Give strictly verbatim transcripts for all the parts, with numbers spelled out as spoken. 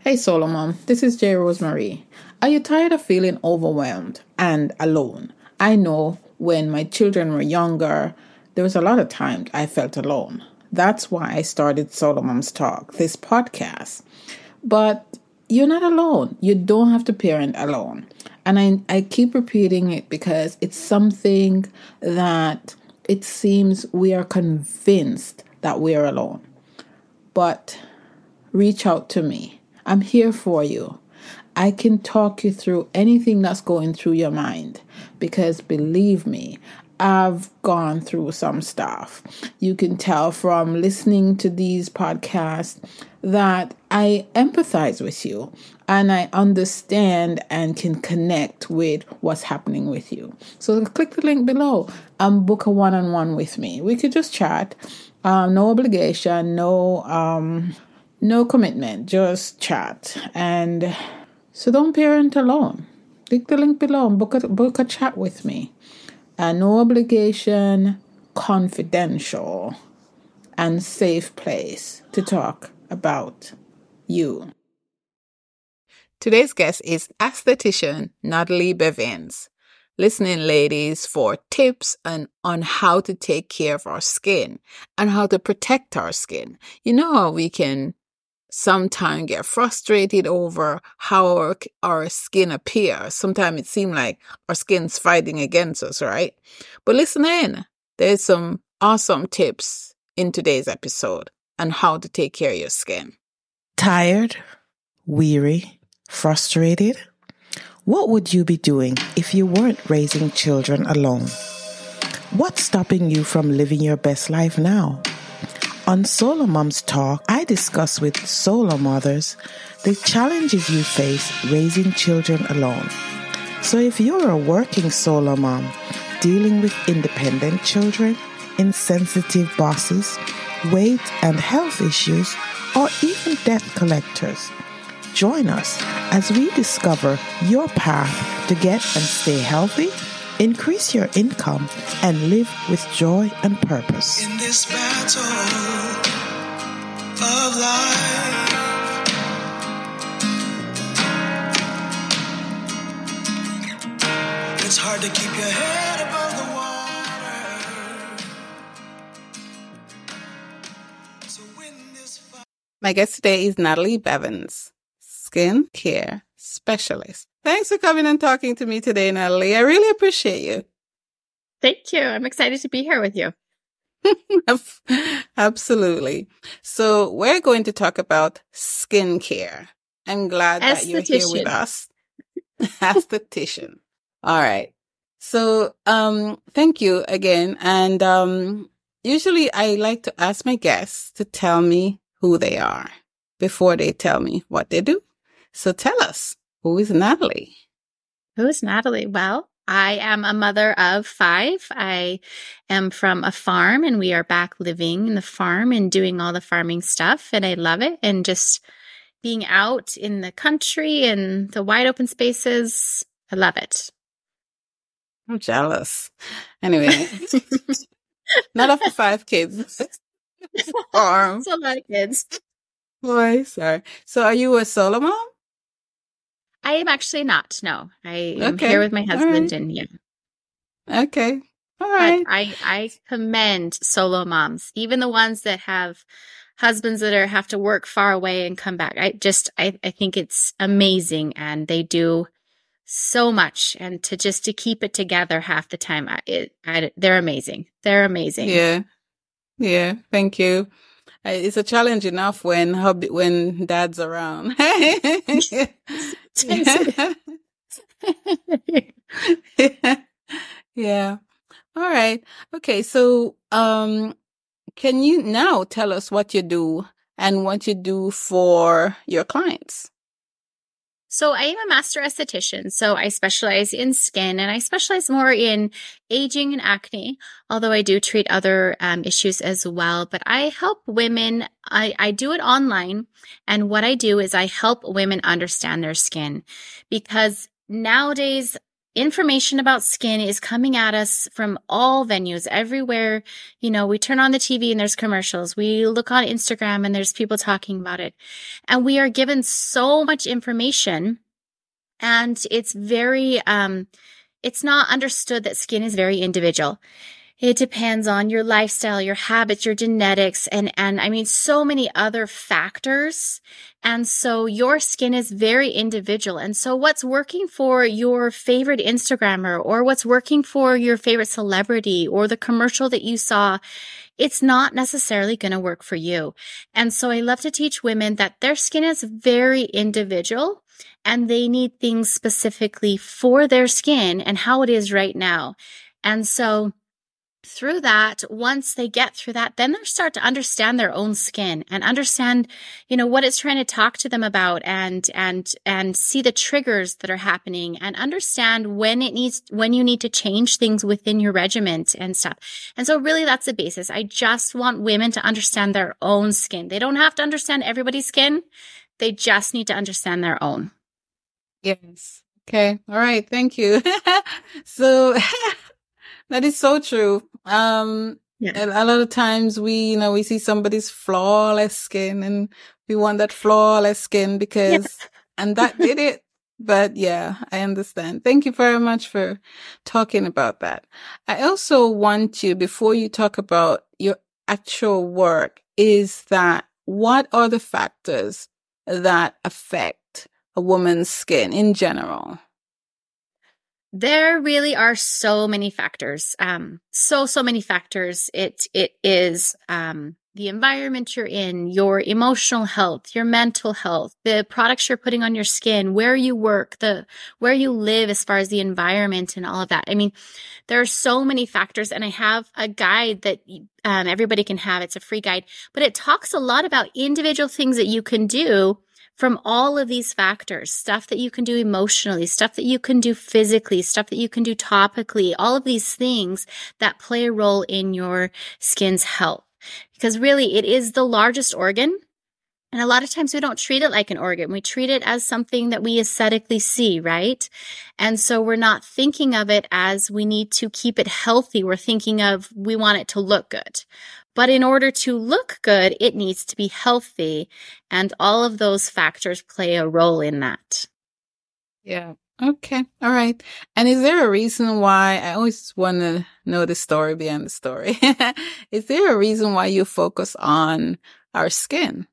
Hey Solomon, this is J. Rosemary. Are you tired of feeling overwhelmed and alone? I know when my children were younger, there was a lot of times I felt alone. That's why I started Solomon's Talk, this podcast. But you're not alone. You don't have to parent alone. And I, I keep repeating it because it's something that it seems we are convinced that we are alone. But reach out to me. I'm here for you. I can talk you through anything that's going through your mind because believe me, I've gone through some stuff. You can tell from listening to these podcasts that I empathize with you and I understand and can connect with what's happening with you. So click the link below and book a one-on-one with me. We could just chat. Um, no obligation, no um, no commitment, just chat. And so don't parent alone. Click the link below and book a, book a chat with me. And no obligation, confidential, and safe place to talk about you. Today's guest is esthetician Natalie Bevins. Listening, ladies, for tips on, on how to take care of our skin and how to protect our skin. You know how we can sometimes get frustrated over how our, our skin appears. Sometimes it seems like our skin's fighting against us, right? But listen in. There's some awesome tips in today's episode on how to take care of your skin. Tired, weary, frustrated? What would you be doing if you weren't raising children alone? What's stopping you from living your best life now? On Solo Moms Talk, I discuss with solo mothers the challenges you face raising children alone. So if you're a working solo mom dealing with independent children, insensitive bosses, weight and health issues, or even debt collectors, join us as we discover your path to get and stay healthy, increase your income, and live with joy and purpose. In this battle of life, it's hard to keep your head above the water. So when this fight... My guest today is Natalie Bevins, skin care specialist. Thanks for coming and talking to me today, Natalie. I really appreciate you. Thank you. I'm excited to be here with you. Absolutely. So we're going to talk about skincare. I'm glad that you're here with us. Esthetician. All right. So um, thank you again. And um, usually I like to ask my guests to tell me who they are before they tell me what they do. So tell us, who is Natalie? Who is Natalie? Well, I am a mother of five. I am from a farm and we are back living in the farm and doing all the farming stuff. And I love it. And just being out in the country and the wide open spaces, I love it. I'm jealous. Anyway, not of the five kids. Farm. It's a lot of kids. Boy, sorry. So are you a solo mom? I am actually not. No, I am Okay. here with my husband right. and yeah. Okay. All right. But I, I commend solo moms, even the ones that have husbands that are have to work far away and come back. I just, I, I think it's amazing and they do so much. And to just to keep it together half the time, I, it, I, they're amazing. They're amazing. Yeah. Yeah. Thank you. Uh, It's a challenge enough when hubby, when dad's around. yeah. yeah. All right. Okay. So, um, can you now tell us what you do and what you do for your clients? So I am a master esthetician. So I specialize in skin and I specialize more in aging and acne, although I do treat other um, issues as well. But I help women. I, I do it online. And what I do is I help women understand their skin because nowadays information about skin is coming at us from all venues, everywhere. You know, we turn on the T V and there's commercials. We look on Instagram and there's people talking about it. And we are given so much information, and it's very, um, it's not understood that skin is very individual. It depends on your lifestyle, your habits, your genetics, and, and I mean, so many other factors. And so your skin is very individual. And so what's working for your favorite Instagrammer, or what's working for your favorite celebrity, or the commercial that you saw, it's not necessarily going to work for you. And so I love to teach women that their skin is very individual, and they need things specifically for their skin and how it is right now. And so through that, once they get through that, then they start to understand their own skin and understand, you know, what it's trying to talk to them about, and, and, and see the triggers that are happening, and understand when it needs, when you need to change things within your regimen and stuff. And so really that's the basis. I just want women to understand their own skin. They don't have to understand everybody's skin. They just need to understand their own. Yes. Okay. All right. Thank you. So that is so true. Um, Yeah. a, a lot of times we, you know, we see somebody's flawless skin and we want that flawless skin because, and that did it. But yeah, I understand. Thank you very much for talking about that. I also want you, before you talk about your actual work, is that what are the factors that affect a woman's skin in general? There really are so many factors. Um, so, so many factors. It, it is, um, the environment you're in, your emotional health, your mental health, the products you're putting on your skin, where you work, the, where you live as far as the environment and all of that. I mean, there are so many factors, and I have a guide that, um, everybody can have. It's a free guide, but it talks a lot about individual things that you can do from all of these factors, stuff that you can do emotionally, stuff that you can do physically, stuff that you can do topically, all of these things that play a role in your skin's health. Because really, it is the largest organ. And a lot of times we don't treat it like an organ. We treat it as something that we aesthetically see, right? And so we're not thinking of it as we need to keep it healthy. We're thinking of we want it to look good. But in order to look good, it needs to be healthy. And all of those factors play a role in that. Yeah. Okay. All right. And is there a reason why, I always want to know the story behind the story. Is there a reason why you focus on our skin?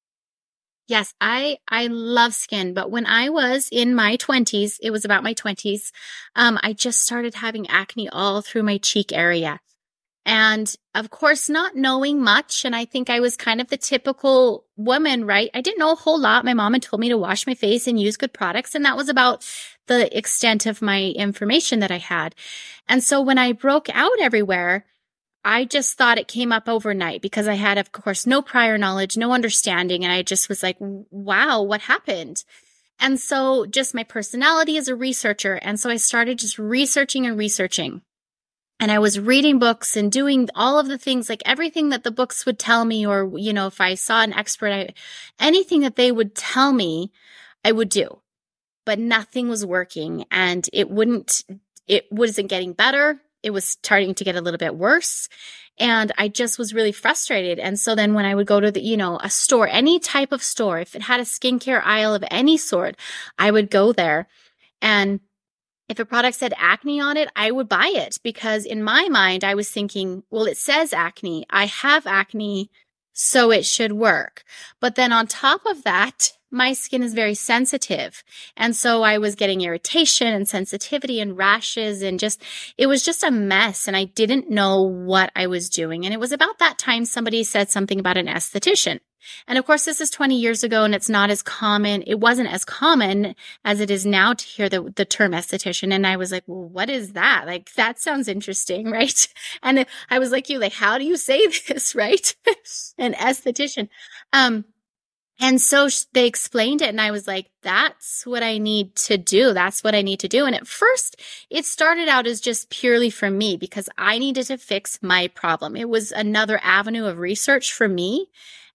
Yes, I, I love skin, but when I was in my twenties, it was about my twenties, um, I just started having acne all through my cheek area. And of course, not knowing much. And I think I was kind of the typical woman, right? I didn't know a whole lot. My mom had told me to wash my face and use good products. And that was about the extent of my information that I had. And so when I broke out everywhere, I just thought it came up overnight because I had, of course, no prior knowledge, no understanding. And I just was like, wow, what happened? And so just my personality as a researcher. And so I started just researching and researching. And I was reading books and doing all of the things, like everything that the books would tell me, or, you know, if I saw an expert, I, anything that they would tell me, I would do. But nothing was working, and it wouldn't, it wasn't getting better. It was starting to get a little bit worse. And I just was really frustrated. And so then when I would go to the, you know, a store, any type of store, if it had a skincare aisle of any sort, I would go there. And if a product said acne on it, I would buy it, because in my mind, I was thinking, well, it says acne. I have acne, so it should work. But then on top of that, my skin is very sensitive. And so I was getting irritation and sensitivity and rashes, and just, it was just a mess. And I didn't know what I was doing. And it was about that time somebody said something about an esthetician. And of course, this is twenty years ago, and it's not as common. It wasn't as common as it is now to hear the, the term esthetician. And I was like, well, what is that? Like, that sounds interesting, right? And I was like, you, like, how do you say this, right? An esthetician. Um, and so they explained it, and I was like, that's what I need to do. That's what I need to do. And at first, it started out as just purely for me, because I needed to fix my problem. It was another avenue of research for me.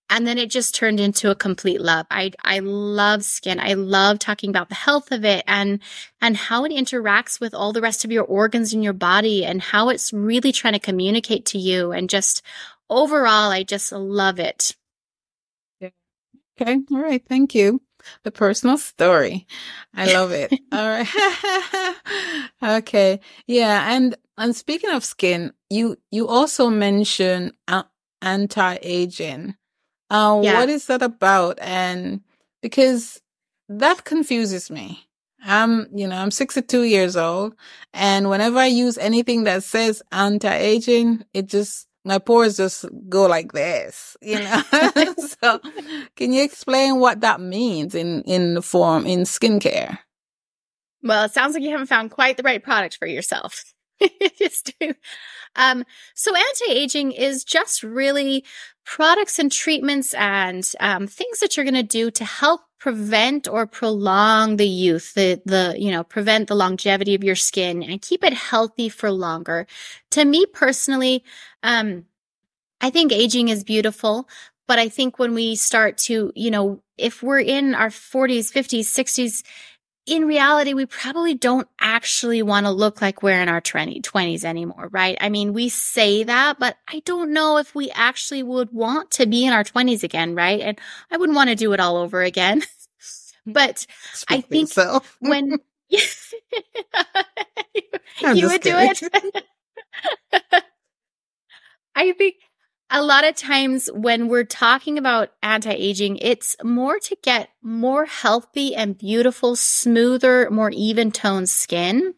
And then it just turned into a complete love. I I love skin. I love talking about the health of it and and how it interacts with all the rest of your organs in your body and how it's really trying to communicate to you. And just overall, I just love it. Yeah. Okay. All right. Thank you. The personal story. I love it. All right. Okay. Yeah. And and speaking of skin, you you also mentioned uh, anti-aging. Uh, Yeah. what is that about? And because that confuses me. I'm, you know, I'm sixty-two years old, and whenever I use anything that says anti-aging, it just, my pores just go like this, you know? So can you explain what that means in, in the form, in skincare? Well, it sounds like you haven't found quite the right product for yourself. Just do. Um, so anti-aging is just really products and treatments and um, things that you're going to do to help prevent or prolong the youth, the, the, you know, prevent the longevity of your skin and keep it healthy for longer. To me personally, um, I think aging is beautiful, but I think when we start to, you know, if we're in our forties, fifties, sixties, in reality, we probably don't actually want to look like we're in our twenties anymore, right? I mean, we say that, but I don't know if we actually would want to be in our twenties again, right? And I wouldn't want to do it all over again. But Speak I for think yourself. when you, I'm you just would do kidding. it. I think a lot of times when we're talking about anti-aging, it's more to get more healthy and beautiful, smoother, more even toned skin.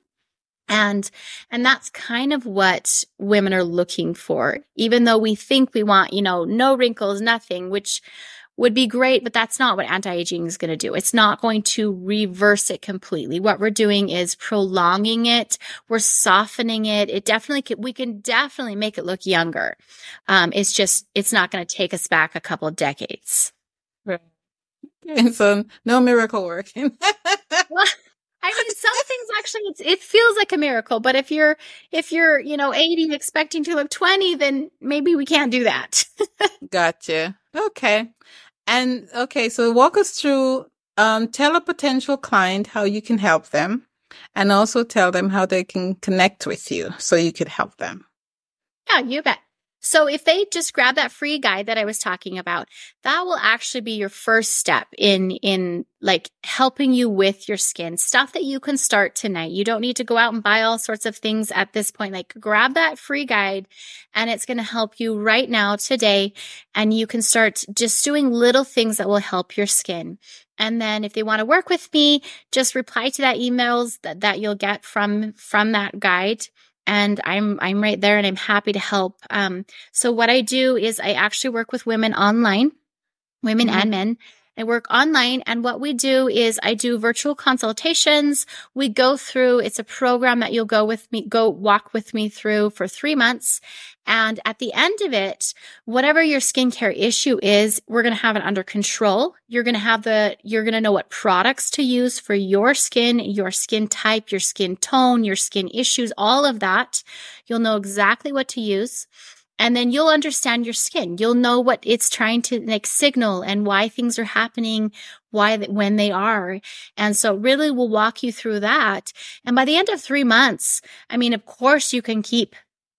And, and that's kind of what women are looking for, even though we think we want, you know, no wrinkles, nothing, which would be great, but that's not what anti-aging is going to do. It's not going to reverse it completely. What we're doing is prolonging it. We're softening it. It definitely can, we can definitely make it look younger. Um, it's just, it's not going to take us back a couple of decades. Right. Okay, so no miracle working. Well, I mean, some things actually, it's, it feels like a miracle, but if you're, if you're, you know, eighty expecting to look twenty, then maybe we can't do that. Gotcha. Okay. And okay, so walk us through, um, tell a potential client how you can help them, and also tell them how they can connect with you so you could help them. Yeah, you bet. So if they just grab that free guide that I was talking about, that will actually be your first step in, in like helping you with your skin, stuff that you can start tonight. You don't need to go out and buy all sorts of things at this point. Like grab that free guide and it's going to help you right now today. And you can start just doing little things that will help your skin. And then if they want to work with me, just reply to that emails that, that you'll get from, from that guide. And I'm, I'm right there and I'm happy to help. Um, so what I do is I actually work with women online, women Mhm. and men. I work online. And what we do is I do virtual consultations. We go through, it's a program that you'll go with me, go walk with me through for three months. And at the end of it, whatever your skincare issue is, we're going to have it under control. You're going to have the, you're going to know what products to use for your skin, your skin type, your skin tone, your skin issues, all of that. You'll know exactly what to use. And then you'll understand your skin. You'll know what it's trying to like signal and why things are happening, why, when they are. And so really we'll walk you through that. And by the end of three months, I mean, of course you can keep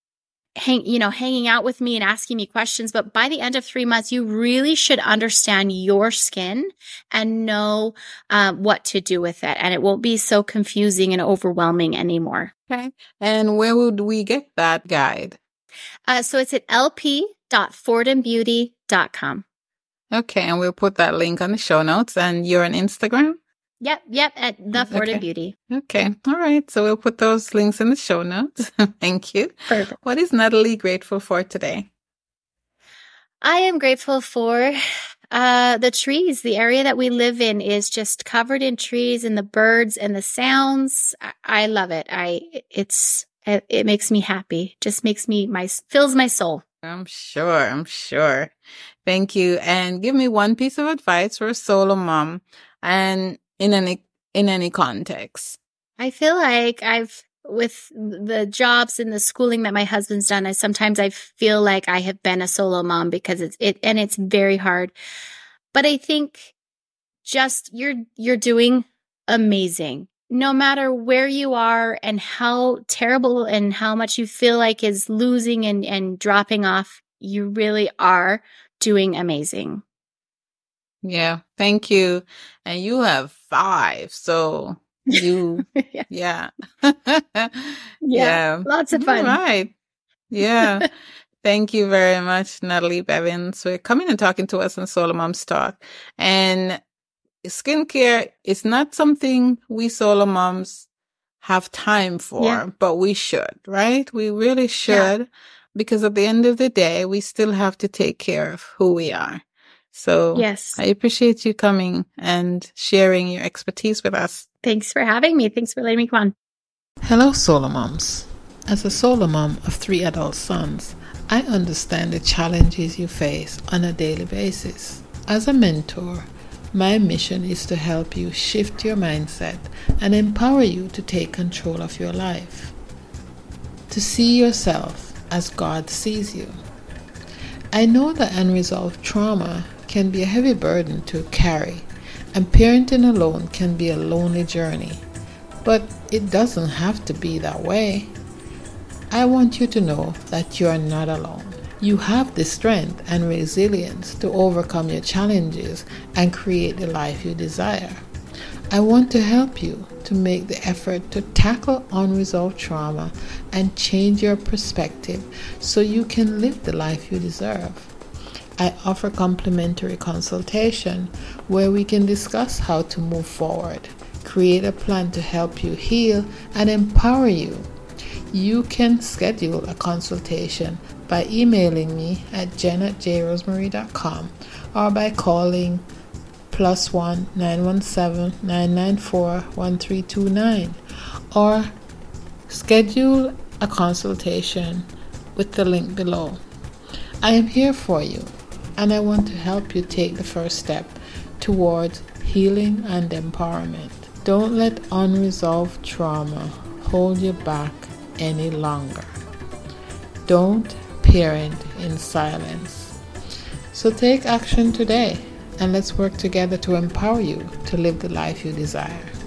hang, you know, hanging out with me and asking me questions. But by the end of three months, you really should understand your skin and know uh, what to do with it. And it won't be so confusing and overwhelming anymore. Okay. And where would we get that guide? Uh, so it's at l p dot fordham beauty dot com. Okay. And we'll put that link on the show notes. And you're on Instagram? Yep, yep, at the Fordham Okay. Beauty. Okay. All right. So we'll put those links in the show notes. Thank you. Perfect. What is Natalie grateful for today? I am grateful for uh, the trees. The area that we live in is just covered in trees and the birds and the sounds. I, I love it. I it's it, it makes me happy. Just makes me my fills my soul. I'm sure. I'm sure. Thank you. And give me one piece of advice for a solo mom, and in any in any context. I feel like I've with the jobs and the schooling that my husband's done, I sometimes I feel like I have been a solo mom because it's it and it's very hard. But I think just you're you're doing amazing. No matter where you are and how terrible and how much you feel like is losing and, and dropping off, you really are doing amazing. Yeah, thank you. And you have five, so you, yeah. yeah. yeah. Yeah. Lots of fun. All right. Yeah. Thank you very much, Natalie Bevins, for coming and talking to us on Solo Moms Talk. And skincare is not something we solo moms have time for, Yeah. but we should, right? We really should, yeah. Because at the end of the day, we still have to take care of who we are. So yes. I appreciate you coming and sharing your expertise with us. Thanks for having me. Thanks for letting me come on. Hello, solo moms. As a solo mom of three adult sons, I understand the challenges you face on a daily basis. As a mentor, my mission is to help you shift your mindset and empower you to take control of your life, to see yourself as God sees you. I know that unresolved trauma can be a heavy burden to carry, and parenting alone can be a lonely journey, but it doesn't have to be that way. I want you to know that you are not alone. You have the strength and resilience to overcome your challenges and create the life you desire. I want to help you to make the effort to tackle unresolved trauma and change your perspective so you can live the life you deserve. I offer complimentary consultation where we can discuss how to move forward, create a plan to help you heal and empower you. You can schedule a consultation by emailing me at jen at j rosemary dot com or by calling plus one nine one seven nine nine four one three two nine, or schedule a consultation with the link below. I am here for you, and I want to help you take the first step towards healing and empowerment. Don't let unresolved trauma hold you back any longer. Don't parent in silence. So take action today, and let's work together to empower you to live the life you desire.